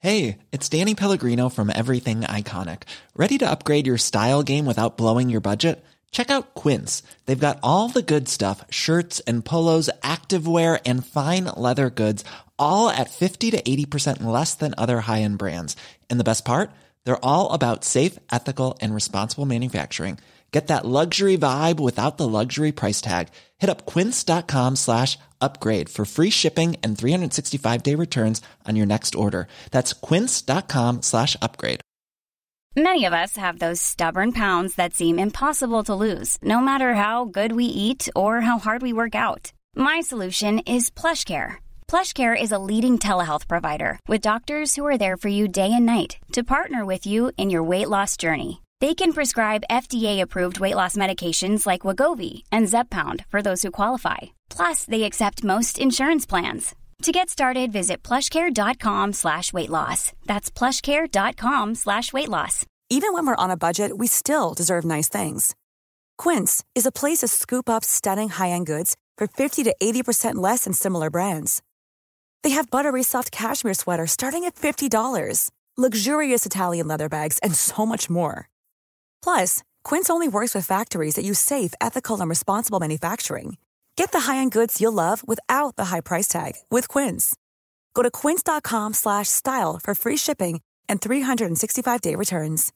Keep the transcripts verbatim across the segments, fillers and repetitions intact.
Hey, it's Danny Pellegrino from Everything Iconic. Ready to upgrade your style game without blowing your budget? Check out Quince. They've got all the good stuff, shirts and polos, activewear, and fine leather goods, all at fifty to eighty percent less than other high-end brands. And the best part? They're all about safe, ethical, and responsible manufacturing. Get that luxury vibe without the luxury price tag. Hit up quince.com slash upgrade for free shipping and three sixty-five day returns on your next order. That's quince.com slash upgrade. Many of us have those stubborn pounds that seem impossible to lose, no matter how good we eat or how hard we work out. My solution is PlushCare. PlushCare is a leading telehealth provider with doctors who are there for you day and night to partner with you in your weight loss journey. They can prescribe F D A-approved weight loss medications like Wegovy and Zepbound for those who qualify. Plus, they accept most insurance plans. To get started, visit plushcare.com slash weight loss. That's plushcare.com slash weight loss. Even when we're on a budget, we still deserve nice things. Quince is a place to scoop up stunning high-end goods for fifty to eighty percent less than similar brands. They have buttery soft cashmere sweaters starting at fifty dollars, luxurious Italian leather bags, and so much more. Plus, Quince only works with factories that use safe, ethical, and responsible manufacturing. Get the high-end goods you'll love without the high price tag with Quince. Go to quince.com slash style for free shipping and three sixty-five day returns.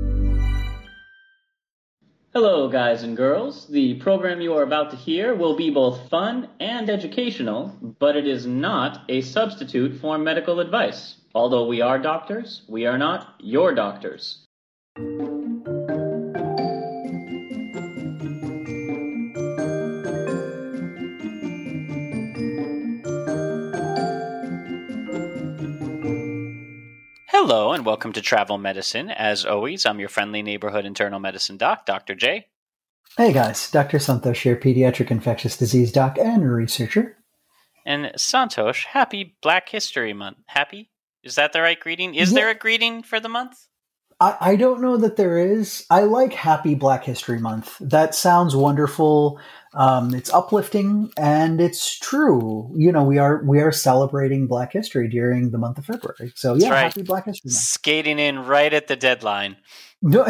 Hello, guys and girls. The program you are about to hear will be both fun and educational, but it is not a substitute for medical advice. Although we are doctors, we are not your doctors. Hello and welcome to Travel Medicine. As always, I'm your friendly neighborhood internal medicine doc, Doctor J. Hey guys, Doctor Santosh here, pediatric infectious disease doc and researcher. And Santosh, happy Black History Month. Happy? Is that the right greeting? Is Yeah. there a greeting for the month? I, I don't know that there is. I like Happy Black History Month. That sounds wonderful. Um, it's uplifting and it's true. You know, we are we are celebrating Black History during the month of February. So yeah, right. Happy Black History Month. Skating in right at the deadline. No.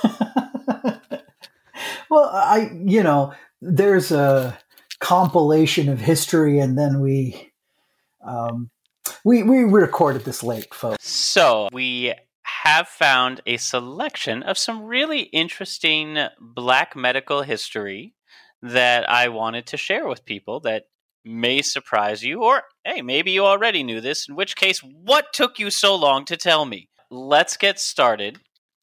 Well, I you know, there's a compilation of history, and then we um, we we recorded this late, folks. So we have found a selection of some really interesting Black medical history that I wanted to share with people that may surprise you, or hey, maybe you already knew this, in which case, what took you so long to tell me? Let's get started.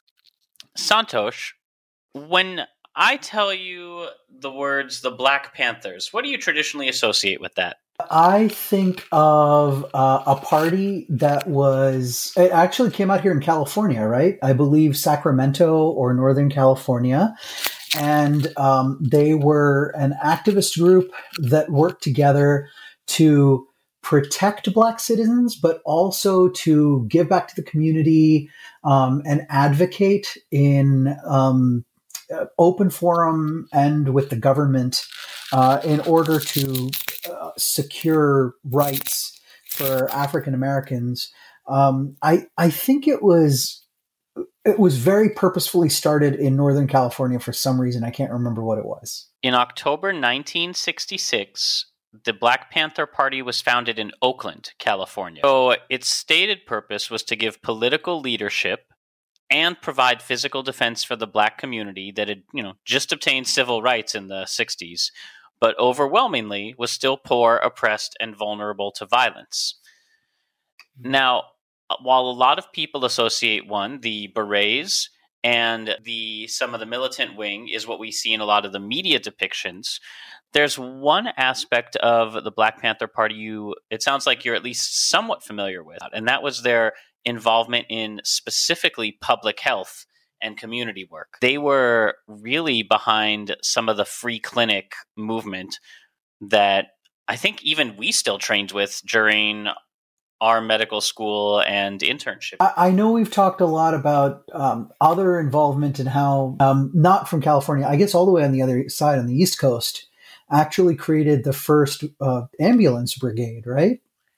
Santosh, when I tell you the words the Black Panthers, what do you traditionally associate with that? I think of uh, a party that was, it actually came out here in California, right? I believe Sacramento or Northern California. And um, they were an activist group that worked together to protect Black citizens, but also to give back to the community um, and advocate in um, open forum and with the government uh, in order to uh, secure rights for African Americans. Um, I I think it was it was very purposefully started in Northern California for some reason. I can't remember what it was. In October nineteen sixty-six, the Black Panther Party was founded in Oakland, California. So its stated purpose was to give political leadership and provide physical defense for the Black community that had, you know, just obtained civil rights in the sixties, but overwhelmingly was still poor, oppressed, and vulnerable to violence. Now, while a lot of people associate one, the berets, and the some of the militant wing is what we see in a lot of the media depictions, there's one aspect of the Black Panther Party you, it sounds like you're at least somewhat familiar with, and that was their involvement in specifically public health and community work. They were really behind some of the free clinic movement that I think even we still trained with during our medical school and internship. I, I know we've talked a lot about um, other involvement and how, um, not from California, I guess all the way on the other side, on the East Coast, actually created the first uh, ambulance brigade, right?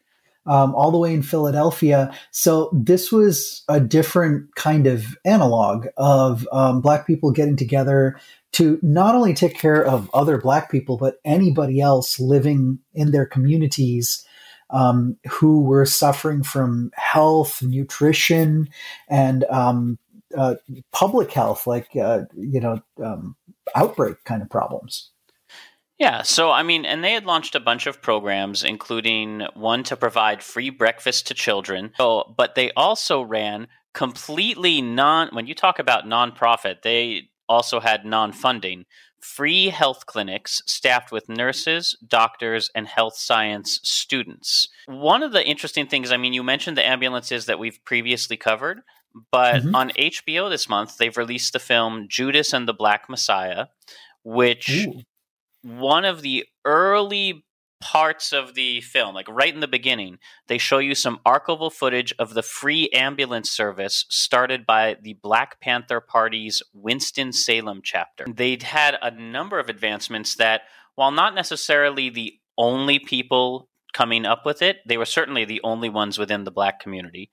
um, all the way in Philadelphia. So this was a different kind of analog of um, Black people getting together to not only take care of other Black people, but anybody else living in their communities um, who were suffering from health, nutrition, and um, uh, public health, like, uh, you know, um, outbreak kind of problems. Yeah, so I mean, and they had launched a bunch of programs, including one to provide free breakfast to children. So, but they also ran completely non, when you talk about nonprofit, they also had non-funding, free health clinics staffed with nurses, doctors, and health science students. One of the interesting things, I mean, you mentioned the ambulances that we've previously covered, but mm-hmm. on H B O this month, they've released the film Judas and the Black Messiah, which... Ooh. One of the early parts of the film, like right in the beginning, they show you some archival footage of the free ambulance service started by the Black Panther Party's Winston-Salem chapter. They'd had a number of advancements that, while not necessarily the only people coming up with it, they were certainly the only ones within the Black community.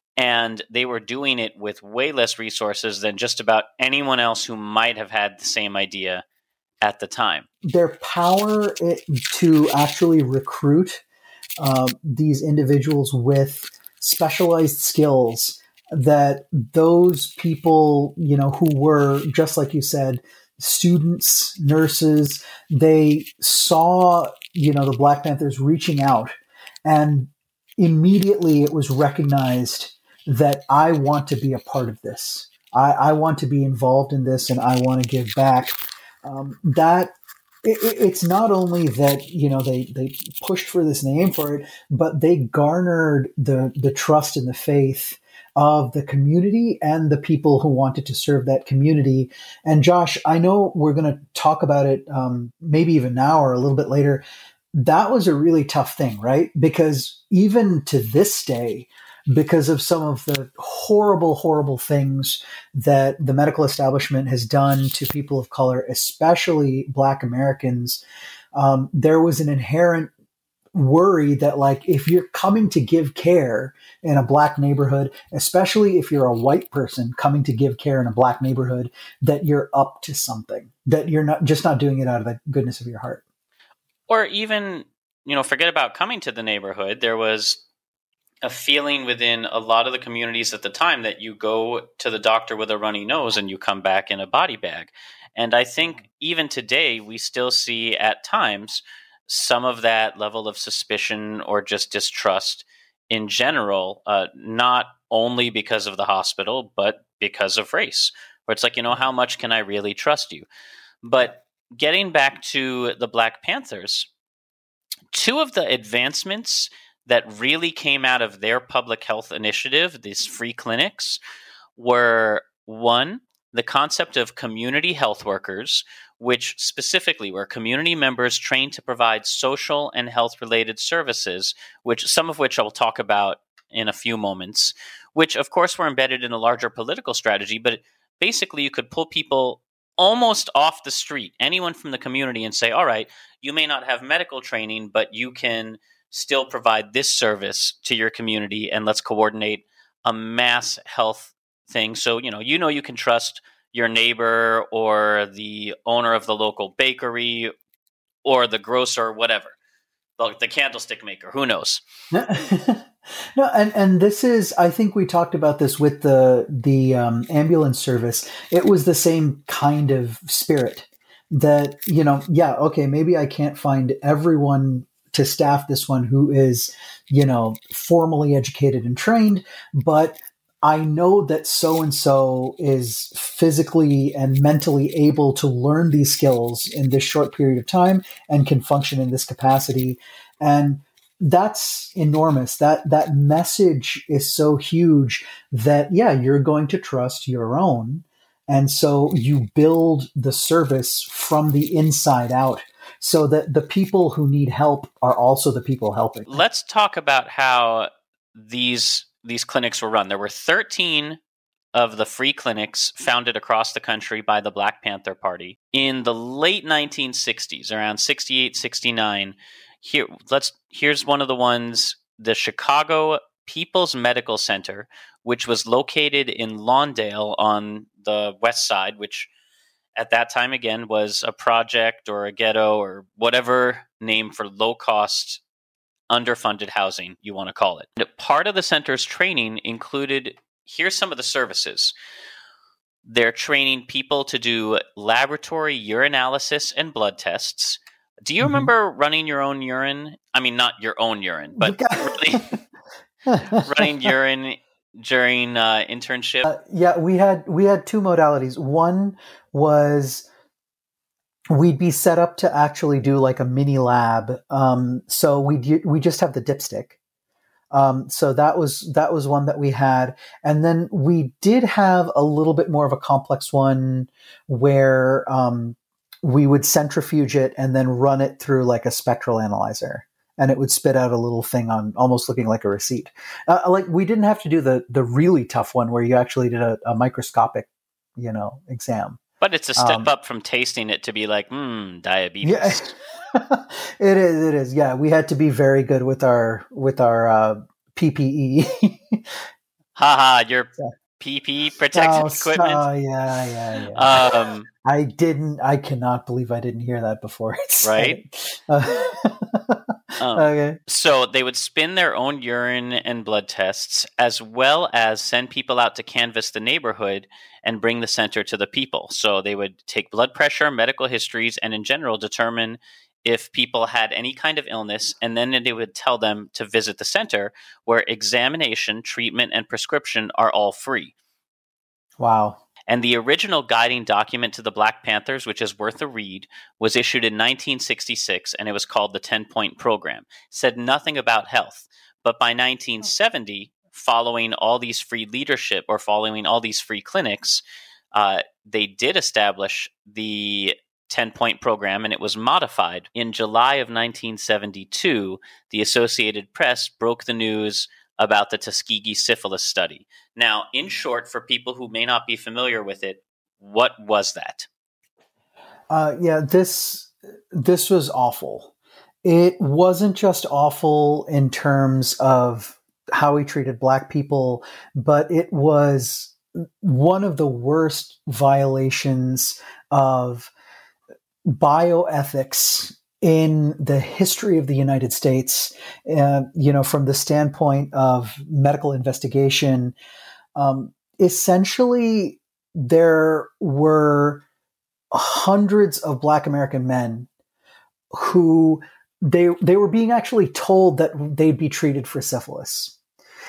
And they were doing it with way less resources than just about anyone else who might have had the same idea at the time. Their power to actually recruit uh, these individuals with specialized skills that those people, you know, who were, just like you said, students, nurses, they saw, you know, the Black Panthers reaching out, and immediately it was recognized that I want to be a part of this. I, I want to be involved in this, and I want to give back. Um, that it, it's not only that, you know, they, they pushed for this and they aimed for it, but they garnered the, the trust and the faith of the community and the people who wanted to serve that community. And Josh, I know we're going to talk about it um, maybe even now or a little bit later. That was a really tough thing, right? Because even to this day, because of some of the horrible, horrible things that the medical establishment has done to people of color, especially Black Americans, um, there was an inherent worry that, like, if you're coming to give care in a Black neighborhood, especially if you're a white person coming to give care in a Black neighborhood, that you're up to something, that you're not just not doing it out of the goodness of your heart. Or even, you know, forget about coming to the neighborhood. There was a feeling within a lot of the communities at the time that you go to the doctor with a runny nose and you come back in a body bag. And I think even today, we still see at times some of that level of suspicion or just distrust in general, uh, not only because of the hospital, but because of race, where it's like, you know, how much can I really trust you? But getting back to the Black Panthers, two of the advancements that really came out of their public health initiative, these free clinics, were one, the concept of community health workers, which specifically were community members trained to provide social and health-related services, which some of which I'll talk about in a few moments, which of course were embedded in a larger political strategy, but basically you could pull people almost off the street, anyone from the community, and say, all right, you may not have medical training, but you can still provide this service to your community, and let's coordinate a mass health thing. So, you know, you know, you can trust your neighbor or the owner of the local bakery or the grocer or whatever, the, the candlestick maker, who knows? No, and, and this is, I think we talked about this with the, the um, ambulance service. It was the same kind of spirit that, you know, yeah, okay, maybe I can't find everyone to staff this one who is, you know, formally educated and trained, but I know that so-and-so is physically and mentally able to learn these skills in this short period of time and can function in this capacity. And that's enormous. That, that message is so huge that, yeah, you're going to trust your own. And so you build the service from the inside out, so that the people who need help are also the people helping. Let's talk about how these these clinics were run. There were thirteen of the free clinics founded across the country by the Black Panther Party. In the late nineteen sixties, around sixty-eight, sixty-nine, here let's here's one of the ones the Chicago People's Medical Center, which was located in Lawndale on the west side, which at that time, again, was a project or a ghetto or whatever name for low-cost, underfunded housing you want to call it. And part of the center's training included, here's some of the services. They're training people to do laboratory urinalysis and blood tests. Do you mm-hmm. remember running your own urine? I mean, not your own urine, but running, running urine during uh, internship? Uh, yeah, we had we had two modalities. One was we'd be set up to actually do like a mini lab. Um, so we we just have the dipstick. Um, so that was that was one that we had, and then we did have a little bit more of a complex one where um, we would centrifuge it and then run it through like a spectral analyzer, and it would spit out a little thing on almost looking like a receipt. Uh, like we didn't have to do the the really tough one where you actually did a, a microscopic, you know, exam. But it's a step um, up from tasting it to be like, hmm, diabetes. Yeah. It is. It is. Yeah, we had to be very good with our with our uh, P P E. Haha, your yeah. P P E protective oh, equipment. Oh yeah, yeah, yeah. Um, I didn't. I cannot believe I didn't hear that before. Right. Uh, um, okay. So they would spin their own urine and blood tests, as well as send people out to canvass the neighborhood and bring the center to the people. So they would take blood pressure, medical histories, and in general determine if people had any kind of illness, and then they would tell them to visit the center where examination, treatment, and prescription are all free. Wow. And the original guiding document to the Black Panthers, which is worth a read, was issued in nineteen sixty-six, and it was called the ten-Point Program. It said nothing about health. But by nineteen seventy, following all these free leadership or following all these free clinics, uh, they did establish the ten-Point Program, and it was modified. In July of nineteen seventy-two, the Associated Press broke the news about the Tuskegee syphilis study. Now, in short, for people who may not be familiar with it, what was that? Uh, yeah, this this was awful. It wasn't just awful in terms of how we treated Black people, but it was one of the worst violations of bioethics in the history of the United States. Uh, you know, from the standpoint of medical investigation, um, essentially there were hundreds of Black American men who they they were being actually told that they'd be treated for syphilis,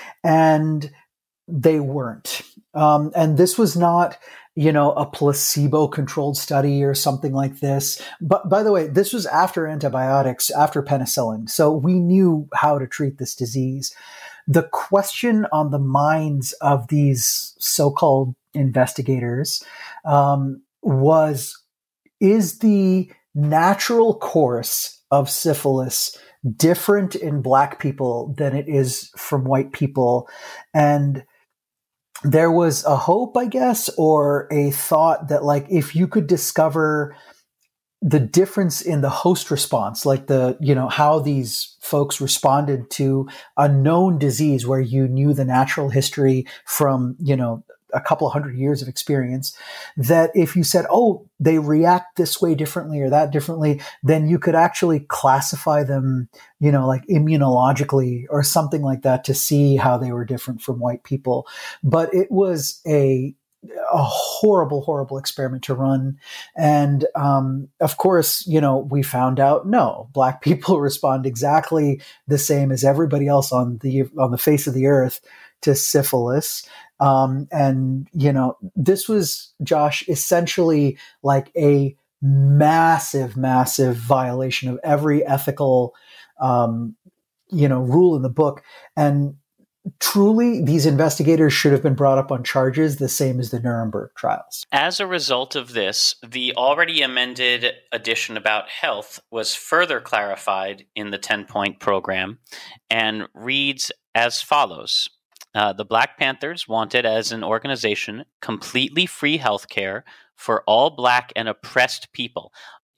and they weren't. Um, and this was not, you know, a placebo-controlled study or something like this. But by the way, this was after antibiotics, after penicillin. So we knew how to treat this disease. The question on the minds of these so-called investigators um, was, is the natural course of syphilis different in Black people than it is from white people? And there was a hope, I guess, or a thought that, like, if you could discover the difference in the host response, like the, you know, how these folks responded to a known disease where you knew the natural history from, you know, a couple of hundred years of experience, that if you said, oh, they react this way differently or that differently, then you could actually classify them, you know, like immunologically or something like that to see how they were different from white people. But it was a a horrible, horrible experiment to run. And um, of course, you know, we found out, no, Black people respond exactly the same as everybody else on the on the face of the earth to syphilis. Um, and, you know, this was, Josh, essentially like a massive, massive violation of every ethical, um, you know, rule in the book. And truly, these investigators should have been brought up on charges the same as the Nuremberg trials. As a result of this, the already amended edition about health was further clarified in the ten-Point Program and reads as follows. Uh, the Black Panthers wanted, as an organization, completely free health care for all Black and oppressed people.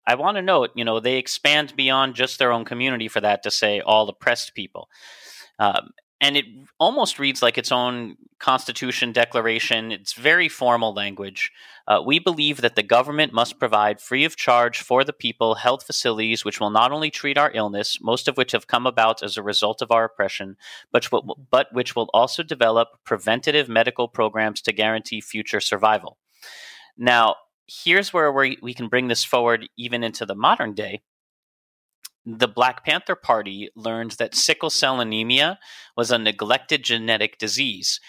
I want to note, you know, they expand beyond just their own community for that to say all oppressed people. Um, and it almost reads like its own constitution declaration. It's very formal language. Uh, we believe that the government must provide free of charge for the people health facilities which will not only treat our illness, most of which have come about as a result of our oppression, but, but which will also develop preventative medical programs to guarantee future survival. Now, here's where we, we can bring this forward even into the modern day. The Black Panther Party learned that sickle cell anemia was a neglected genetic disease.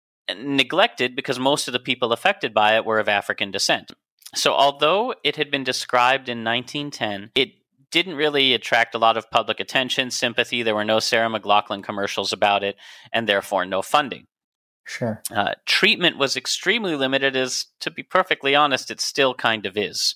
Neglected because most of the people affected by it were of African descent. So although it had been described in nineteen ten, it didn't really attract a lot of public attention, sympathy. There were no Sarah McLachlan commercials about it, and therefore no funding. Sure. Uh, treatment was extremely limited, as, to be perfectly honest, it still kind of is.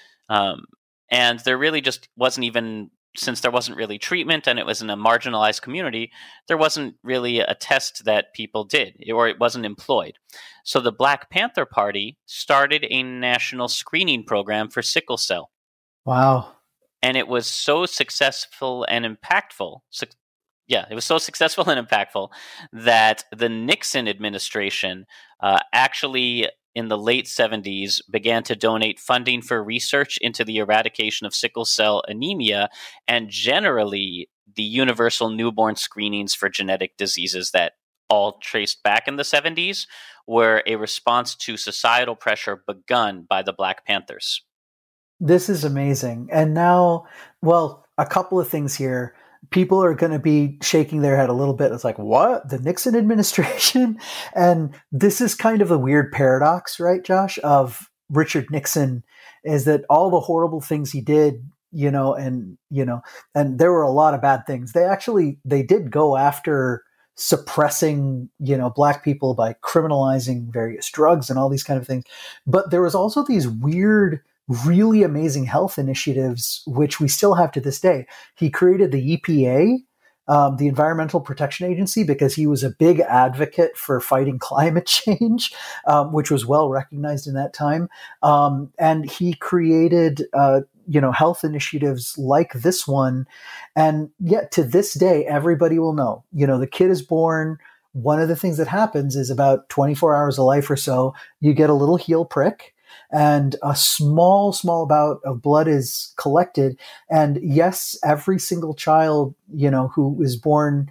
Um, and there really just wasn't even... Since there wasn't really treatment and it was in a marginalized community, there wasn't really a test that people did, or it wasn't employed. So the Black Panther Party started a national screening program for sickle cell. Wow. And it was so successful and impactful. Su- yeah, it was so successful and impactful that the Nixon administration uh, actually... in the late seventies, began to donate funding for research into the eradication of sickle cell anemia and generally the universal newborn screenings for genetic diseases that all traced back in the seventies were a response to societal pressure begun by the Black Panthers. This is amazing. And now, well, a couple of things here. People are going to be shaking their head a little bit. It's like, what? The Nixon administration? And this is kind of a weird paradox, right, Josh, of Richard Nixon, is that all the horrible things he did, you know, and, you know, and there were a lot of bad things. They actually, they did go after suppressing, you know, Black people by criminalizing various drugs and all these kind of things. But there was also these weird, really amazing health initiatives, which we still have to this day. He created the E P A, um, the Environmental Protection Agency, because he was a big advocate for fighting climate change, um, which was well recognized in that time. Um, and he created, uh, you know, health initiatives like this one. And yet to this day, everybody will know, you know, the kid is born. One of the things that happens is about twenty-four hours of life or so, you get a little heel prick. And a small, small bout of blood is collected. And yes, every single child, you know, who is born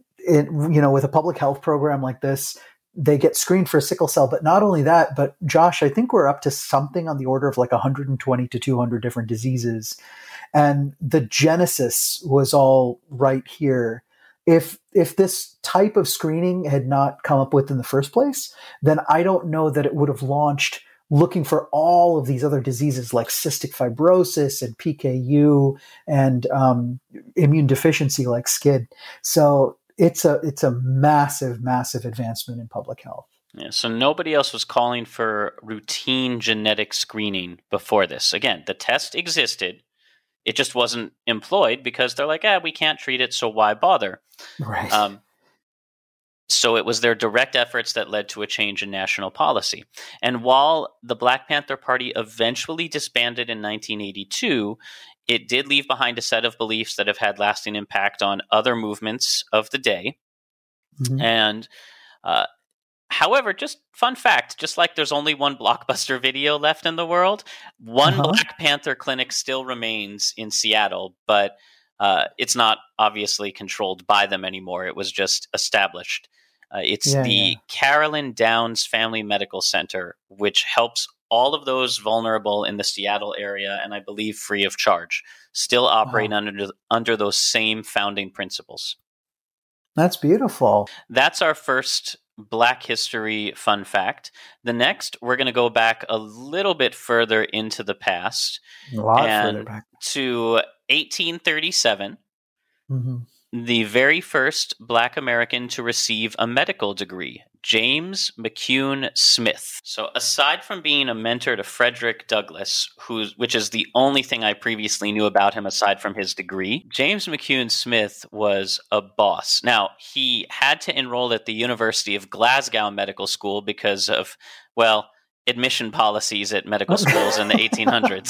in, you know, with a public health program like this, they get screened for sickle cell. But not only that, but Josh, I think we're up to something on the order of like one hundred twenty to two hundred different diseases. And the genesis was all right here. If if this type of screening had not come up with in the first place, then I don't know that it would have launched looking for all of these other diseases like cystic fibrosis and P K U and um, immune deficiency like SCID. So it's a it's a massive, massive advancement in public health. Yeah, so nobody else was calling for routine genetic screening before this. Again, the test existed. It just wasn't employed because they're like, ah, we can't treat it, so why bother? Right. Um, So it was their direct efforts that led to a change in national policy. And while the Black Panther Party eventually disbanded in nineteen eighty-two, it did leave behind a set of beliefs that have had lasting impact on other movements of the day. Mm-hmm. And uh, however, just fun fact, just like there's only one Blockbuster Video left in the world, one uh-huh. Black Panther clinic still remains in Seattle, but uh, it's not obviously controlled by them anymore. It was just established. Uh, it's yeah, the yeah. Carolyn Downs Family Medical Center, which helps all of those vulnerable in the Seattle area, and I believe free of charge, still operate wow. under under those same founding principles. That's beautiful. That's our first Black History fun fact. The next, we're going to go back a little bit further into the past, a lot and further back. to eighteen thirty-seven. Mm-hmm. The very first Black American to receive a medical degree, James McCune Smith. So aside from being a mentor to Frederick Douglass, who's, which is the only thing I previously knew about him aside from his degree, James McCune Smith was a boss. Now, he had to enroll at the University of Glasgow Medical School because of, well, admission policies at medical schools in the eighteen hundreds.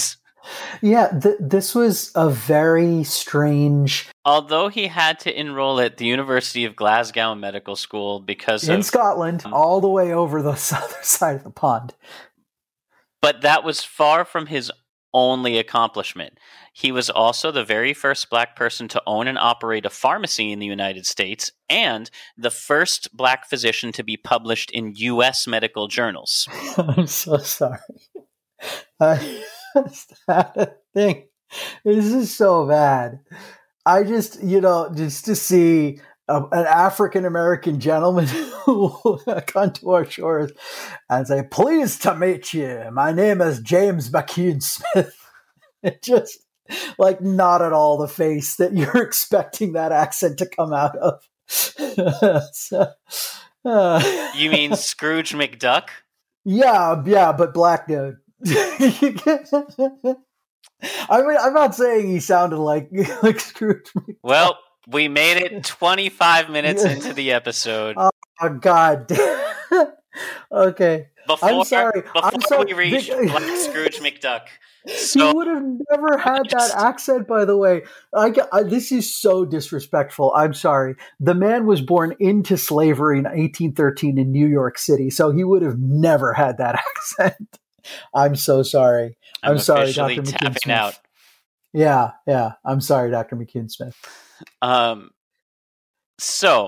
Yeah, th- this was a very strange. Although he had to enroll at the University of Glasgow Medical School because in of Scotland, all the way over the other side of the pond. But that was far from his only accomplishment. He was also the very first black person to own and operate a pharmacy in the United States and the first black physician to be published in U S medical journals. I'm so sorry. I just had a thing. This is so bad. I just, you know, just to see a, an African-American gentleman who come to our shores and say, pleased to meet you. My name is James McCune Smith. It just, like, not at all the face that you're expecting that accent to come out of. so, uh, You mean Scrooge McDuck? Yeah, yeah, but black dude. I mean, I'm not saying he sounded like like Scrooge McDuck. Well, we made it twenty-five minutes into the episode. Oh, God. Okay. Before, I'm sorry. Before I'm sorry. we reach Big- Black Scrooge McDuck. He So, would have never had that accent, by the way. I, get- I, this is so disrespectful. I'm sorry. The man was born into slavery in eighteen thirteen in New York City, so he would have never had that accent. I'm so sorry. I'm, I'm sorry, officially Doctor tapping McCune Smith. out. Yeah, yeah. I'm sorry, Doctor McCune Smith. Um, so,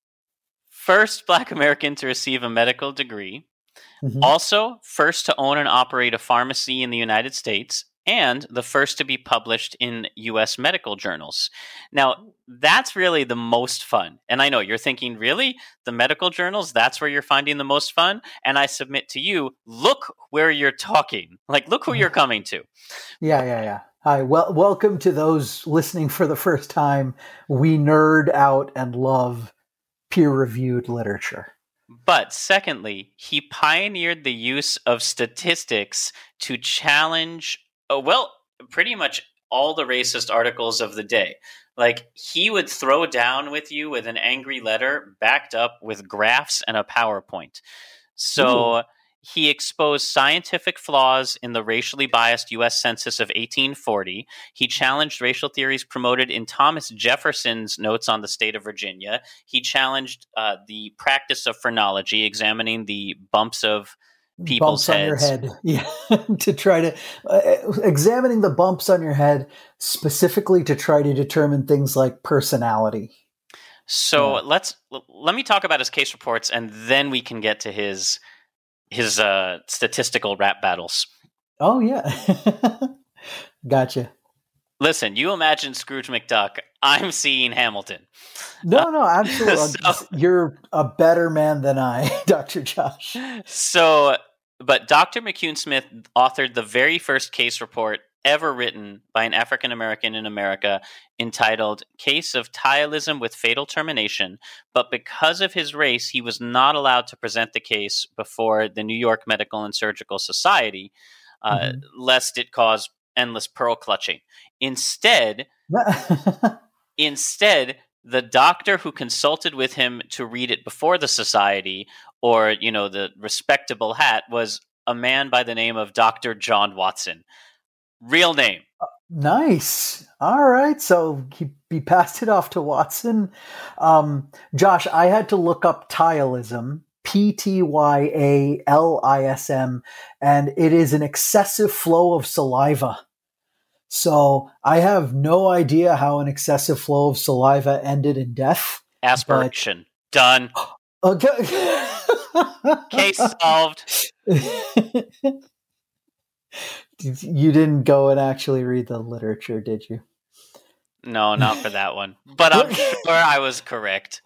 first black American to receive a medical degree. Mhm. Also, first to own and operate a pharmacy in the United States, and the first to be published in U S medical journals. Now, that's really the most fun. And I know you're thinking, really? The medical journals? That's where you're finding the most fun? And I submit to you, look where you're talking. Like, look who you're coming to. Yeah, yeah, yeah. Hi, well, welcome to those listening for the first time. We nerd out and love peer-reviewed literature. But secondly, he pioneered the use of statistics to challenge, uh, well, pretty much all the racist articles of the day. Like, he would throw down with you with an angry letter backed up with graphs and a PowerPoint. So Ooh. he exposed scientific flaws in the racially biased U S Census of eighteen forty. He challenged racial theories promoted in Thomas Jefferson's Notes on the State of Virginia. He challenged uh, the practice of phrenology, examining the bumps of people's Bumps on heads. your head. Yeah, to try to uh, examining the bumps on your head specifically to try to determine things like personality. So Yeah. let's let me talk about his case reports, and then we can get to his his uh, statistical rap battles. Oh yeah, gotcha. Listen, you imagine Scrooge McDuck. I'm seeing Hamilton. No, no, absolutely. So- You're a better man than I, Doctor Josh. So, but Doctor McCune Smith authored the very first case report ever written by an African American in America, entitled Case of Tialism with Fatal Termination. But because of his race, he was not allowed to present the case before the New York Medical and Surgical Society, uh, Mhm. lest it cause endless pearl clutching. Instead, Instead, the doctor who consulted with him to read it before the society, or, you know, the respectable hat, was a man by the name of Doctor John Watson. Real name. Nice. All right. So he, he passed it off to Watson. Um, Josh, I had to look up Tyalism, P T Y A L I S M, and it is an excessive flow of saliva. So I have no idea how an excessive flow of saliva ended in death. Aspiration. Done. Okay. Case solved. You didn't go and actually read the literature, did you? No, not for that one. But I'm sure I was correct.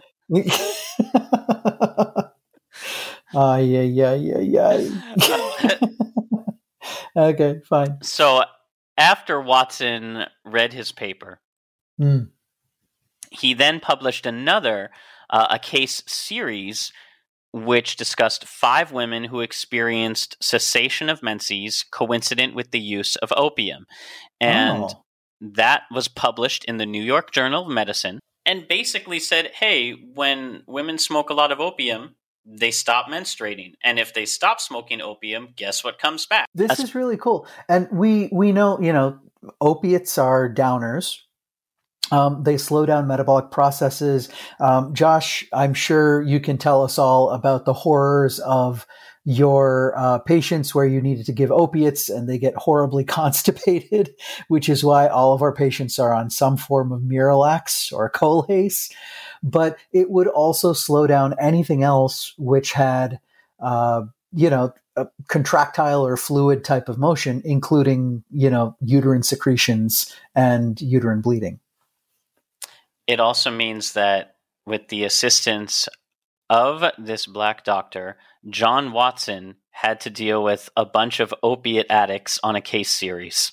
Ah, yeah, yeah, yeah, yeah. Okay, fine. So after Watson read his paper, Mm. he then published another, uh, a case series, which discussed five women who experienced cessation of menses coincident with the use of opium. And Oh. that was published in the New York Journal of Medicine, and basically said, hey, when women smoke a lot of opium, they stop menstruating. And if they stop smoking opium, guess what comes back? This That's- is really cool. And we, we know, you know, opiates are downers. Um, they slow down metabolic processes. Um, Josh, I'm sure you can tell us all about the horrors of your uh, patients where you needed to give opiates and they get horribly constipated, which is why all of our patients are on some form of Miralax or Colace. But it would also slow down anything else which had, uh, you know, a contractile or fluid type of motion, including, you know, uterine secretions and uterine bleeding. It also means that with the assistance of this black doctor, John Watson had to deal with a bunch of opiate addicts on a case series.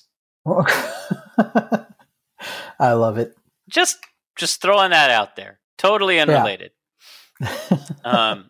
I love it. Just just throwing that out there. Totally unrelated. Yeah. um,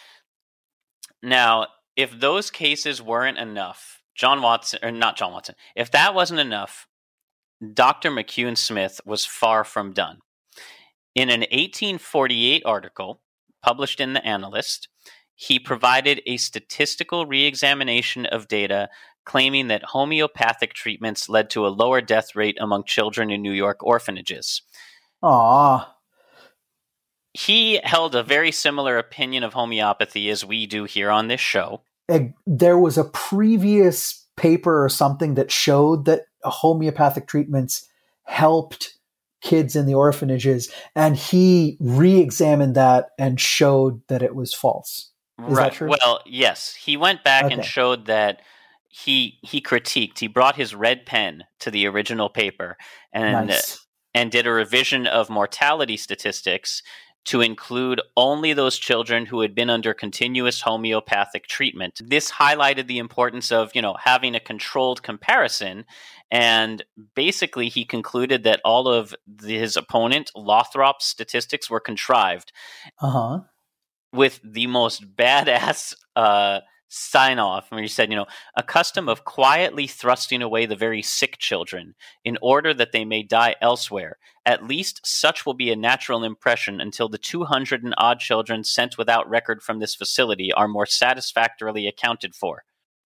now, if those cases weren't enough, John Watson, or not John Watson, if that wasn't enough, Doctor McCune Smith was far from done. In an eighteen forty-eight article published in The Analyst, he provided a statistical re-examination of data claiming that homeopathic treatments led to a lower death rate among children in New York orphanages. Aww. He held a very similar opinion of homeopathy as we do here on this show. There was a previous paper or something that showed that homeopathic treatments helped kids in the orphanages, and he re-examined that and showed that it was false. Is right. that true? Well, yes. He went back okay. and showed that he he critiqued. He brought his red pen to the original paper and nice. and did a revision of mortality statistics to include only those children who had been under continuous homeopathic treatment. This highlighted the importance of, you know, having a controlled comparison. And basically, he concluded that all of his opponent, Lothrop's statistics were contrived. Uh-huh. With the most badass uh, sign-off, where he said, you know, a custom of quietly thrusting away the very sick children in order that they may die elsewhere. At least such will be a natural impression until the two hundred and odd children sent without record from this facility are more satisfactorily accounted for.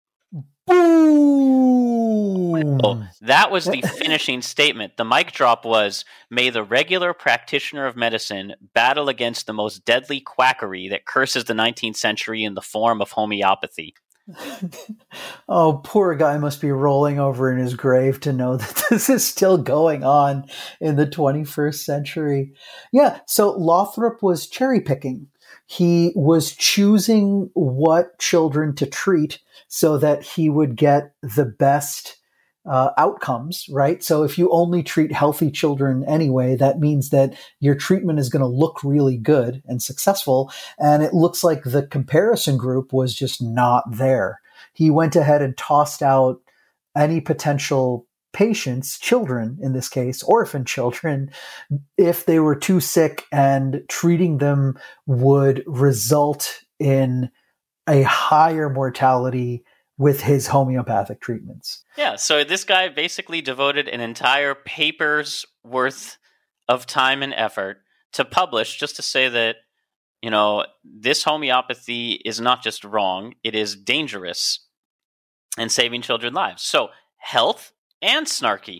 Boom! Oh, that was the finishing statement. The mic drop was, may the regular practitioner of medicine battle against the most deadly quackery that curses the nineteenth century in the form of homeopathy. Oh, poor guy must be rolling over in his grave to know that this is still going on in the twenty-first century. Yeah, so Lothrop was cherry picking. He was choosing what children to treat so that he would get the best uh, outcomes, right? So if you only treat healthy children anyway, that means that your treatment is going to look really good and successful. And it looks like the comparison group was just not there. He went ahead and tossed out any potential patients, children in this case, orphan children, if they were too sick, and treating them would result in a higher mortality with his homeopathic treatments. Yeah, so this guy basically devoted an entire paper's worth of time and effort to publish just to say that, you know, this homeopathy is not just wrong, it is dangerous and saving children lives. So health and snarky.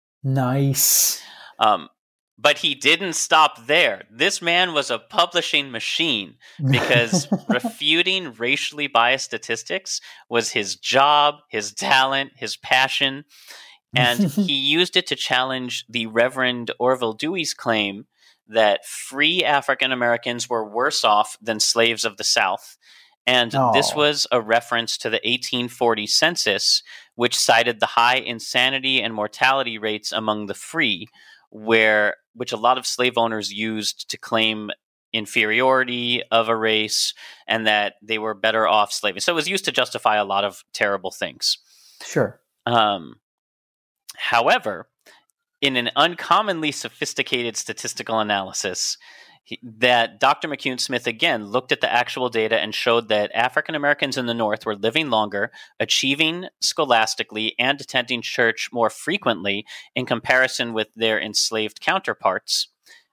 Nice. Um, but he didn't stop there. This man was a publishing machine because refuting racially biased statistics was his job, his talent, his passion. And he used it to challenge the Reverend Orville Dewey's claim that free African Americans were worse off than slaves of the South. And Aww. This was a reference to the eighteen forty census, which cited the high insanity and mortality rates among the free, where which a lot of slave owners used to claim inferiority of a race and that they were better off slaves. So it was used to justify a lot of terrible things. Sure. Um, however, in an uncommonly sophisticated statistical analysis, he, that Doctor McCune Smith again looked at the actual data and showed that African Americans in the North were living longer, achieving scholastically, and attending church more frequently in comparison with their enslaved counterparts.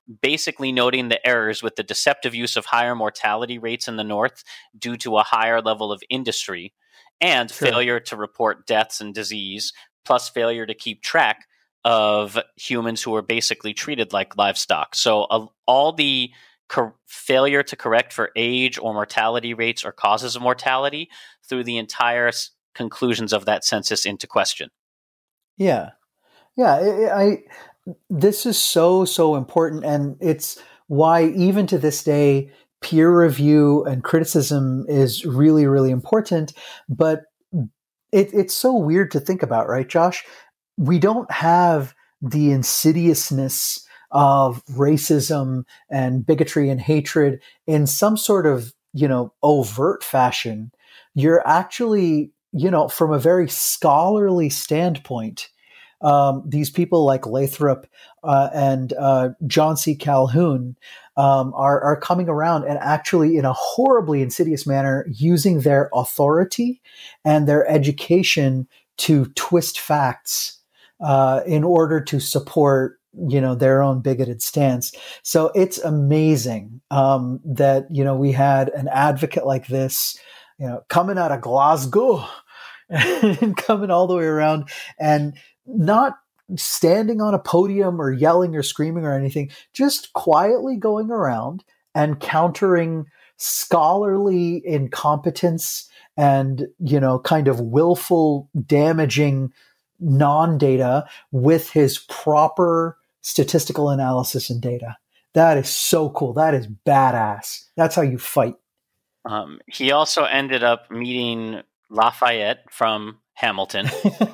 basically noting the errors with the deceptive use of higher mortality rates in the North due to a higher level of industry and Sure. failure to report deaths and disease, plus failure to keep track of humans who were basically treated like livestock. So uh, all the cor- failure to correct for age or mortality rates or causes of mortality threw the entire s- conclusions of that census into question. Yeah. Yeah. I, I this is so, so important. And it's why even to this day, peer review and criticism is really, really important. But it, it's so weird to think about, right, Josh? We don't have the insidiousness of racism and bigotry and hatred in some sort of, you know, overt fashion. You're actually, you know, from a very scholarly standpoint, um, these people like Lathrop uh, and uh, John C. Calhoun um, are, are coming around and actually, in a horribly insidious manner, using their authority and their education to twist facts uh, in order to support, you know, their own bigoted stance. So it's amazing um, that, you know, we had an advocate like this, you know, coming out of Glasgow and coming all the way around and not standing on a podium or yelling or screaming or anything, just quietly going around and countering scholarly incompetence and, you know, kind of willful, damaging non-data with his proper statistical analysis and data. That is so cool. That is badass. That's how you fight. Um, he also ended up meeting Lafayette from Hamilton.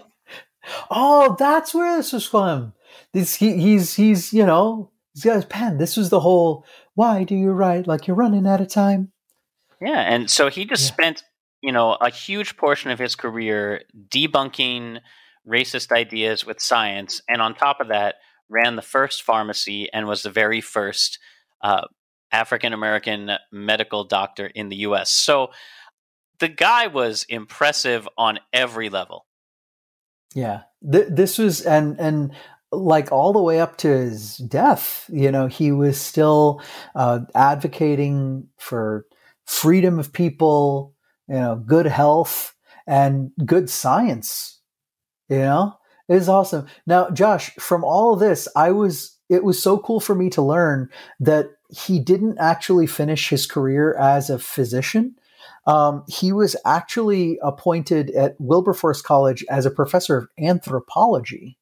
Oh, that's where this was from. This he, he's he's you know he's got his pen. This was the whole why do you write like you're running out of time? Yeah, and so he just Yeah. spent, you know, a huge portion of his career debunking racist ideas with science, and on top of that, ran the first pharmacy and was the very first uh, African American medical doctor in the U S. So the guy was impressive on every level. Yeah, Th- this was and and like all the way up to his death. You know, he was still uh, advocating for freedom of people, you know, good health and good science. You know, it is awesome. Now, Josh, from all of this, I was it was so cool for me to learn that he didn't actually finish his career as a physician. Um, he was actually appointed at Wilberforce College as a professor of anthropology.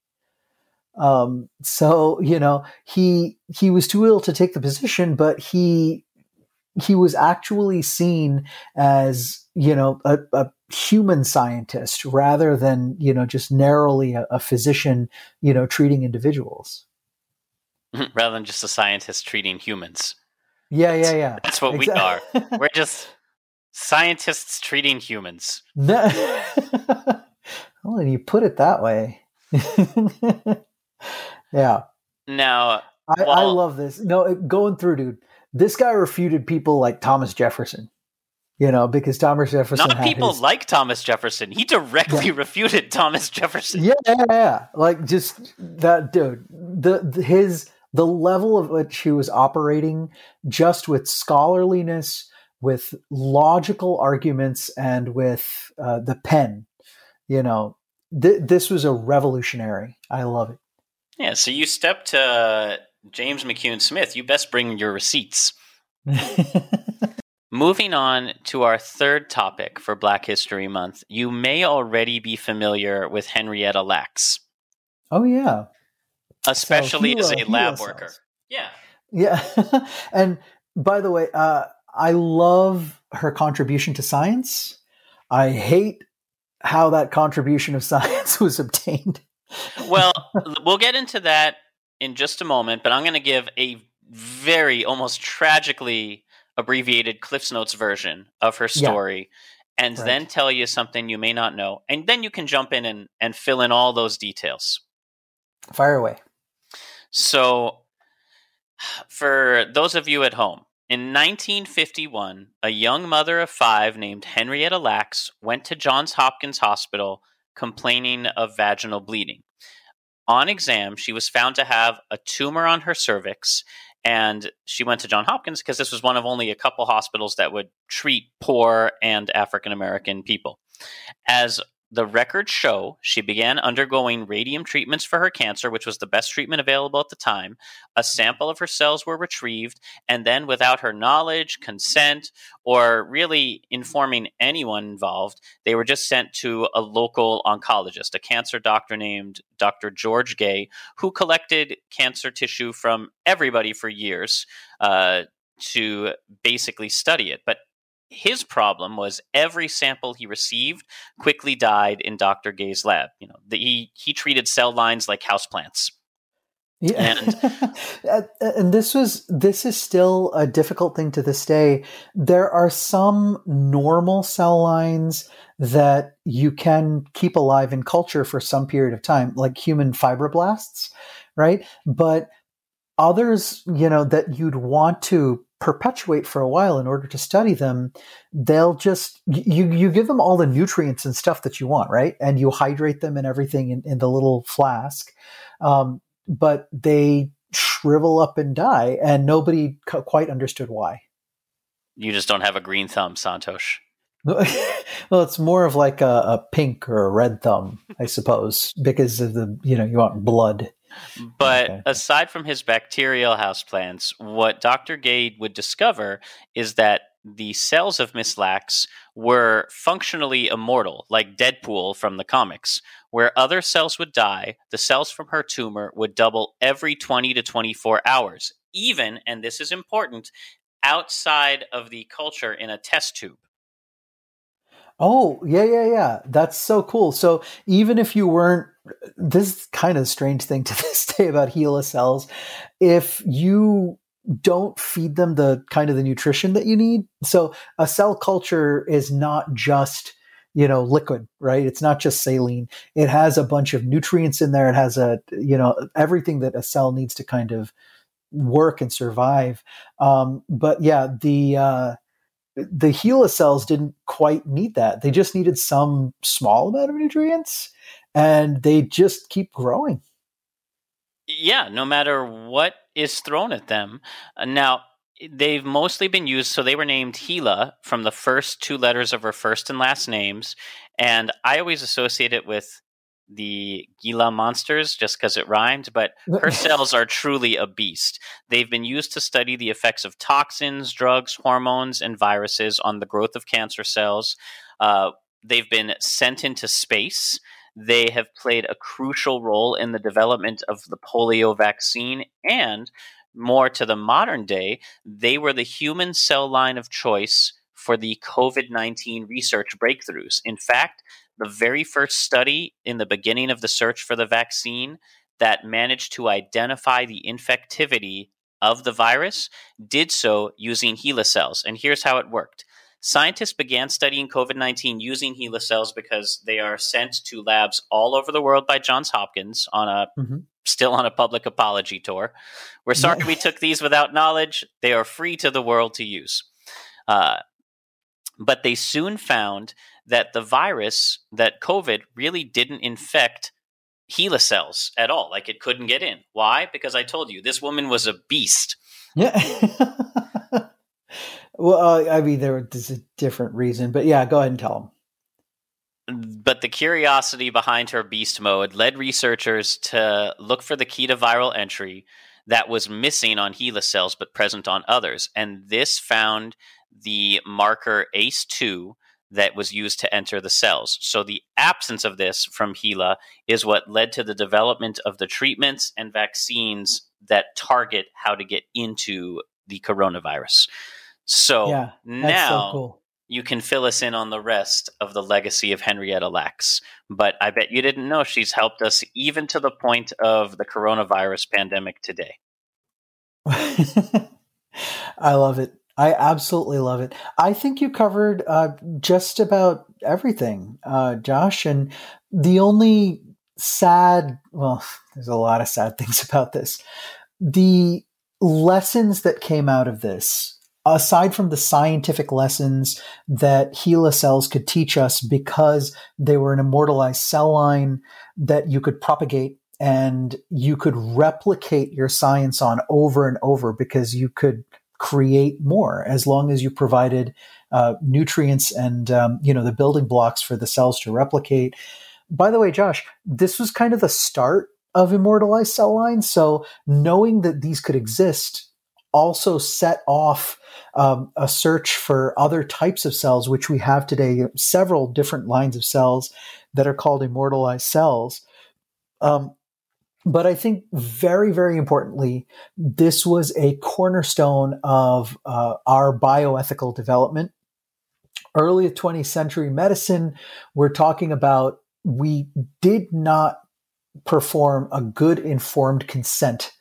Um, so you know he he was too ill to take the position, but he he was actually seen as you know a, a human scientist rather than you know just narrowly a, a physician you know treating individuals. Rather than just a scientist treating humans. Yeah, yeah, yeah. That's what Exactly. we are. We're just scientists treating humans. No. Well, you put it that way. Yeah. Now, I, well, I love this. No, it- going through, dude. This guy refuted people like Thomas Jefferson. You know, because Thomas Jefferson not had people his, like Thomas Jefferson. He directly Yeah. refuted Thomas Jefferson. yeah, yeah, yeah. Like just that dude. The, the his the level of which he was operating, just with scholarliness, with logical arguments, and with uh, the pen. You know, th- this was a revolutionary. I love it. Yeah, so you step to uh, James McCune Smith. You best bring your receipts. Moving on to our third topic for Black History Month, you may already be familiar with Henrietta Lacks, Oh yeah, especially So as Gila- a Gila lab cells. worker. Yeah. yeah. And by the way, uh, I love her contribution to science. I hate how that contribution of science was obtained. Well, we'll get into that in just a moment, but I'm going to give a very almost tragically abbreviated Cliff's Notes version of her Yeah. story and Right. then tell you something you may not know. And then you can jump in and, and fill in all those details. Fire away. So, for those of you at home, in nineteen fifty-one, a young mother of five named Henrietta Lacks went to Johns Hopkins Hospital complaining of vaginal bleeding. On exam, she was found to have a tumor on her cervix And she went to Johns Hopkins because this was one of only a couple hospitals that would treat poor and African American people. As the records show, she began undergoing radium treatments for her cancer, which was the best treatment available at the time. A sample of her cells were retrieved, and then without her knowledge, consent, or really informing anyone involved, they were just sent to a local oncologist, a cancer doctor named Doctor George Gay, who collected cancer tissue from everybody for years uh, to basically study it. But his problem was every sample he received quickly died in Doctor Gay's lab. You know, the, he he treated cell lines like houseplants. Yeah, and, and this was this is still a difficult thing to this day. There are some normal cell lines that you can keep alive in culture for some period of time, like human fibroblasts, right? But others, you know, that you'd want to perpetuate for a while in order to study them, they'll just, you you give them all the nutrients and stuff that you want, right? And you hydrate them and everything in, in the little flask. Um, but they shrivel up and die, and nobody c- quite understood why. You just don't have a green thumb, Santosh. Well, it's more of like a, a pink or a red thumb, I suppose, because of the, you know, you want blood. But Okay. aside from his bacterial houseplants, what Doctor Gade would discover is that the cells of Miss Lax were functionally immortal, like Deadpool from the comics. Where other cells would die, the cells from her tumor would double every twenty to twenty-four hours, even, and this is important, outside of the culture in a test tube. Oh, yeah, yeah, yeah. That's so cool. So even if you weren't, this is kind of a strange thing to this day about HeLa cells, if you don't feed them the kind of the nutrition that you need. So a cell culture is not just, you know, liquid, right? It's not just saline. It has a bunch of nutrients in there. It has a, you know, everything that a cell needs to kind of work and survive. Um, but yeah, the, uh, the HeLa cells didn't quite need that. They just needed some small amount of nutrients, and they just keep growing. Yeah, no matter what is thrown at them. Uh, now, they've mostly been used, so they were named HeLa from the first two letters of her first and last names, and I always associate it with the Gila monsters just because it rhymed, but her cells are truly a beast. They've been used to study the effects of toxins, drugs, hormones, and viruses on the growth of cancer cells. Uh, they've been sent into space. They have played a crucial role in the development of the polio vaccine, and more to the modern day, they were the human cell line of choice for the COVID nineteen research breakthroughs. In fact, the very first study in the beginning of the search for the vaccine that managed to identify the infectivity of the virus did so using HeLa cells. And here's how it worked. Scientists began studying COVID nineteen using HeLa cells because they are sent to labs all over the world by Johns Hopkins on a Mm-hmm. still on a public apology tour. We're sorry we took these without knowledge. They are free to the world to use. Uh, but they soon found that the virus, that COVID, really didn't infect HeLa cells at all. Like, it couldn't get in. Why? Because I told you, this woman was a beast. Yeah. Well, uh, I mean, there was a different reason, but yeah, go ahead and tell them. But the curiosity behind her beast mode led researchers to look for the key to viral entry that was missing on HeLa cells but present on others. And this found the marker A C E two that was used to enter the cells. So the absence of this from HeLa is what led to the development of the treatments and vaccines that target how to get into the coronavirus. So Yeah, that's now so cool. you can fill us in on the rest of the legacy of Henrietta Lacks. But I bet you didn't know she's helped us even to the point of the coronavirus pandemic today. I love it. I absolutely love it. I think you covered uh, just about everything, uh, Josh. And the only sad, well, there's a lot of sad things about this. The lessons that came out of this, aside from the scientific lessons that HeLa cells could teach us because they were an immortalized cell line that you could propagate and you could replicate your science on over and over because you could create more as long as you provided uh, nutrients and um, you know the building blocks for the cells to replicate. By the way, Josh, this was kind of the start of immortalized cell lines. So knowing that these could exist also set off um, a search for other types of cells, which we have today, several different lines of cells that are called immortalized cells. Um, But I think very, very importantly, this was a cornerstone of uh, our bioethical development. Early twentieth century medicine, we're talking about we did not perform a good informed consent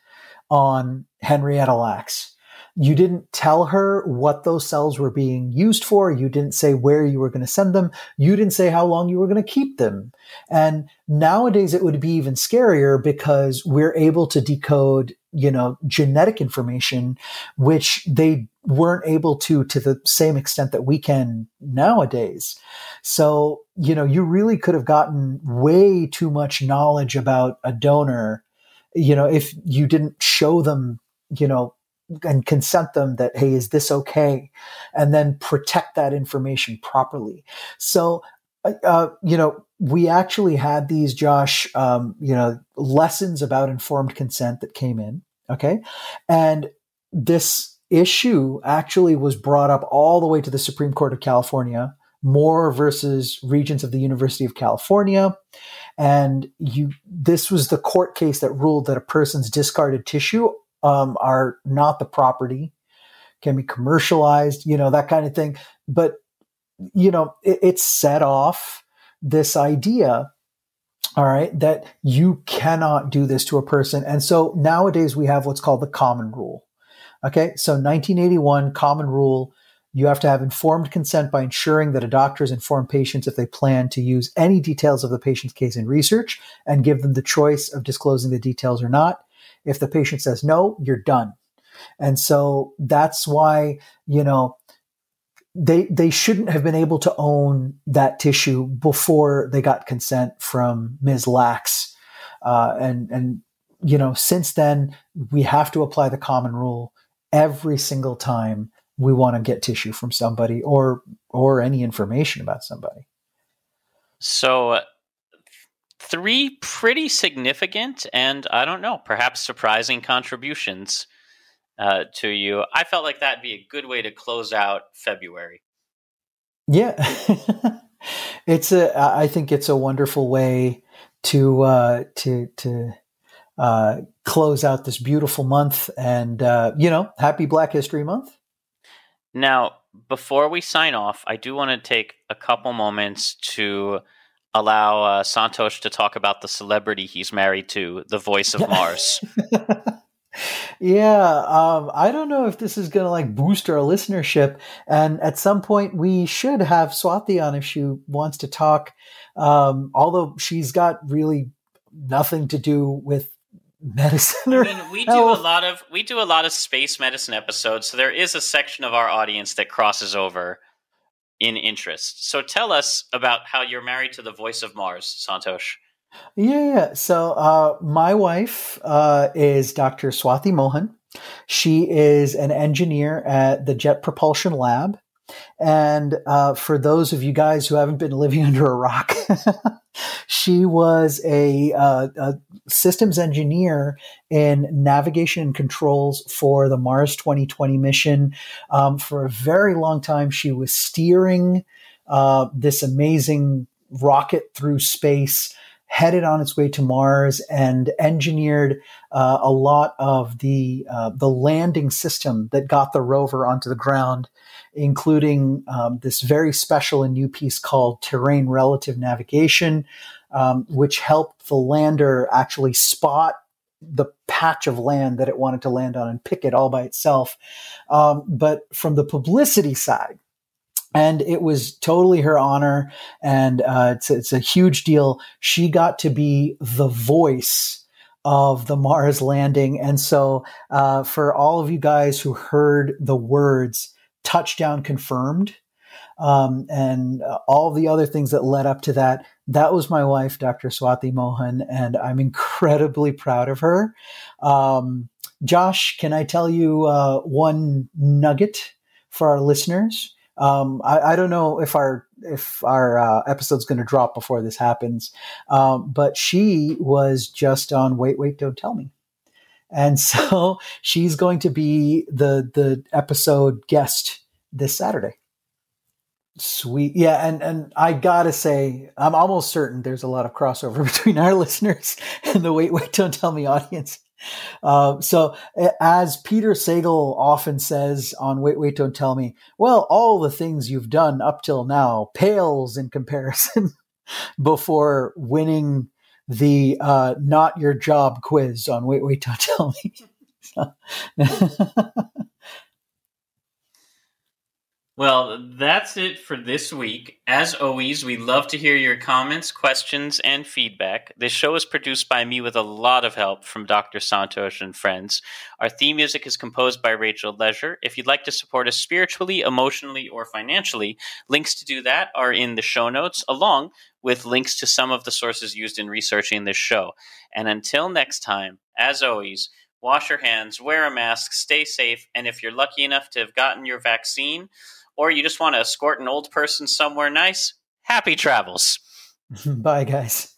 on Henrietta Lacks. You didn't tell her what those cells were being used for. You didn't say where you were going to send them. You didn't say how long you were going to keep them. And nowadays it would be even scarier because we're able to decode, you know, genetic information, which they weren't able to, to the same extent that we can nowadays. So, you know, you really could have gotten way too much knowledge about a donor, you know, if you didn't show them, you know, and consent them that, hey, is this okay? And then protect that information properly. So, uh, you know, we actually had these, Josh, um, you know, lessons about informed consent that came in. Okay. And this issue actually was brought up all the way to the Supreme Court of California, Moore versus Regents of the University of California. And you, this was the court case that ruled that a person's discarded tissue Um, are not the property, can be commercialized, you know, that kind of thing. But, you know, it, it set off this idea, all right, that you cannot do this to a person. And so nowadays we have what's called the common rule. Okay. So nineteen eighty-one common rule, you have to have informed consent by ensuring that a doctor has informed patients if they plan to use any details of the patient's case in research and give them the choice of disclosing the details or not. If the patient says no, you're done. And so that's why, you know, they they shouldn't have been able to own that tissue before they got consent from Miz Lacks. Uh, and, and, you know, since then, we have to apply the common rule every single time we want to get tissue from somebody or or any information about somebody. So uh, three pretty significant and, I don't know, perhaps surprising contributions uh, to you. I felt like that'd be a good way to close out February. Yeah. It's a, I think it's a wonderful way to, uh, to, to, uh, close out this beautiful month and, uh, you know, happy Black History Month. Now, before we sign off, I do want to take a couple moments to allow uh, Santosh to talk about the celebrity he's married to, the voice of Mars. Yeah, um, I don't know if this is going to like boost our listenership. And at some point, we should have Swati on if she wants to talk. Um, although she's got really nothing to do with medicine. Or I mean, we do health. a lot of we do a lot of space medicine episodes, so there is a section of our audience that crosses over in interest. So tell us about how you're married to the voice of Mars, Santosh. Yeah, yeah. So uh, my wife uh, is Doctor Swati Mohan. She is an engineer at the Jet Propulsion Lab. And uh, for those of you guys who haven't been living under a rock, she was a, uh, a systems engineer in navigation and controls for the Mars twenty twenty mission. Um, for a very long time, she was steering uh, this amazing rocket through space, headed on its way to Mars, and engineered uh, a lot of the uh, the landing system that got the rover onto the ground, including um, this very special and new piece called terrain relative navigation, um, which helped the lander actually spot the patch of land that it wanted to land on and pick it all by itself. Um, but from the publicity side, and it was totally her honor, and uh, it's, it's a huge deal. She got to be the voice of the Mars landing. And so uh, for all of you guys who heard the words touchdown confirmed, um, and uh, all the other things that led up to that. That was my wife, Doctor Swati Mohan, and I'm incredibly proud of her. Um, Josh, can I tell you uh, one nugget for our listeners? Um, I, I don't know if our if our uh, episode's going to drop before this happens, um, but she was just on Wait, Wait, Don't Tell Me. And so she's going to be the the episode guest this Saturday. Sweet. Yeah, and, and I gotta say, I'm almost certain there's a lot of crossover between our listeners and the Wait, Wait, Don't Tell Me audience. Uh, so as Peter Sagal often says on Wait, Wait, Don't Tell Me, well, all the things you've done up till now pales in comparison before winning the uh, Not Your Job quiz on Wait, Wait, Don't Tell Me. Well, that's it for this week. As always, we love to hear your comments, questions, and feedback. This show is produced by me with a lot of help from Doctor Santosh and friends. Our theme music is composed by Rachel Leisure. If you'd like to support us spiritually, emotionally, or financially, links to do that are in the show notes, along with links to some of the sources used in researching this show. And until next time, as always, wash your hands, wear a mask, stay safe, and if you're lucky enough to have gotten your vaccine, or you just want to escort an old person somewhere nice, happy travels. Bye, guys.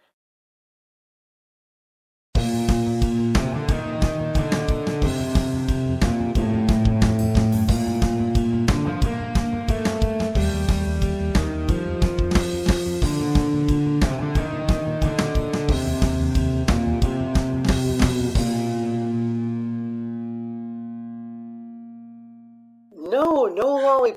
No, no lollipop.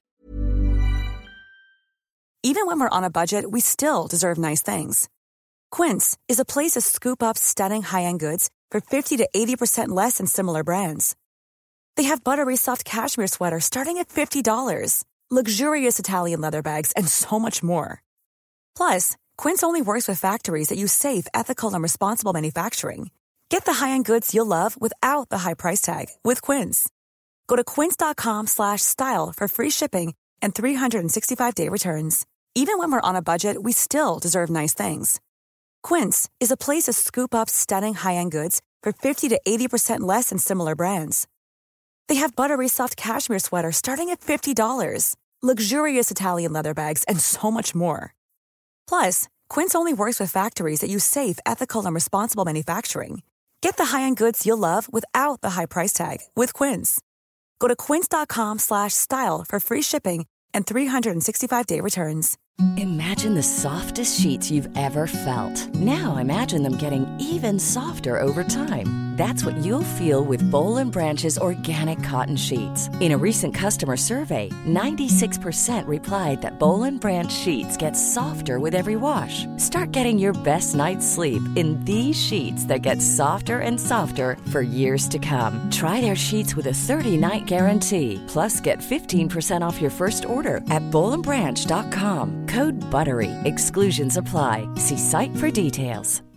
Even when we're on a budget, we still deserve nice things. Quince is a place to scoop up stunning high-end goods for fifty to eighty percent less than similar brands. They have buttery soft cashmere sweaters starting at fifty dollars, luxurious Italian leather bags, and so much more. Plus, Quince only works with factories that use safe, ethical, and responsible manufacturing. Get the high-end goods you'll love without the high price tag with Quince. Go to quince.com slash style for free shipping and three sixty-five day returns. Even when we're on a budget, we still deserve nice things. Quince is a place to scoop up stunning high-end goods for fifty to eighty percent less than similar brands. They have buttery soft cashmere sweaters starting at fifty dollars, luxurious Italian leather bags, and so much more. Plus, Quince only works with factories that use safe, ethical, and responsible manufacturing. Get the high-end goods you'll love without the high price tag with Quince. Go to quince.com slash style for free shipping and three sixty-five day returns. Imagine the softest sheets you've ever felt. Now imagine them getting even softer over time. That's what you'll feel with Boll and Branch's organic cotton sheets. In a recent customer survey, ninety-six percent replied that Boll and Branch sheets get softer with every wash. Start getting your best night's sleep in these sheets that get softer and softer for years to come. Try their sheets with a thirty night guarantee. Plus, get fifteen percent off your first order at boll and branch dot com. Code BUTTERY. Exclusions apply. See site for details.